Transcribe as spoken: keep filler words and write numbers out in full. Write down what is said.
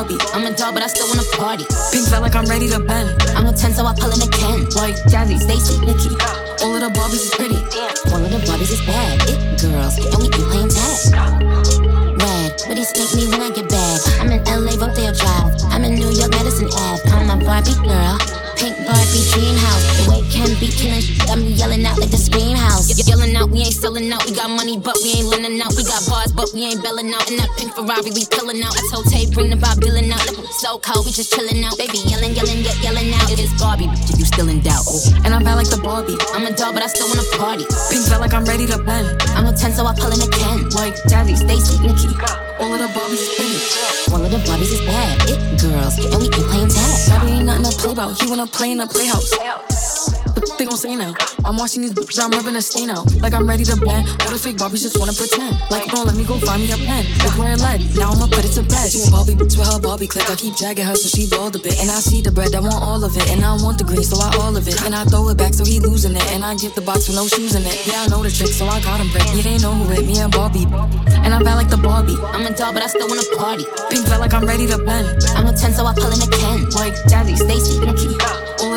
Barbie. I'm a doll, but I still wanna party. Pink felt like I'm ready to bend. I'm a ten, so I pull in a Ken. Like Jazzy, Stacy, Nikki. all of the Barbies is pretty. All of the Barbies is bad. It girls, and we be playing tag. Red, but he sneak me when I get back. I'm in L A, Rodeo Drive. I'm in New York, Madison Ave. I'm a Barbie girl. Pink Barbie dream house. The way Ken be killing shit got me yelling out like the scream house. Y- yelling out, we ain't selling out. We got money, but we ain't lending out. We got bars, but we ain't belling out. In that pink Ferrari, we pillin' out. I told Tay, bring the Bob Dylan out. So cold, we just chillin' out. Baby, yelling, yelling, yet yelling out. It is Barbie, bitch, you still in doubt. And I'm bad like the Barbie. I'm a doll, but I still wanna party. Pink felt like I'm ready to bend. I'm a ten, so I pull in a Ken. Like Jazzy, Stacy, Nikki. all of the Barbies is pretty. All of the Barbies is bad. It girls, and we be playing tag. Barbie ain't nothing to play about. He wanna play in the playhouse. What they gon' say now? I'm watching these bitches, I'm rubbing a stain out. Like I'm ready to bend. All the fake Barbies just wanna pretend. Like, bro, let me go find me a pen. Like where it led, now I'ma put it to bed. She a Barbie bitch with her Barbie click. I keep dragging her so she bald a bit. And I see the bread, I want all of it. And I want the green, so I all of it. And I throw it back so he losing it. And I give the box with no shoes in it. Yeah, I know the trick, so I got him bread. Yeah, they know who it, me and Barbie. And I'm bad like the Barbie. I'm a doll, but I still wanna party. Pink felt like I'm ready to bend. I'm a ten, so I pull in a Ken. Like Jazzy, Stacy, Nikki. all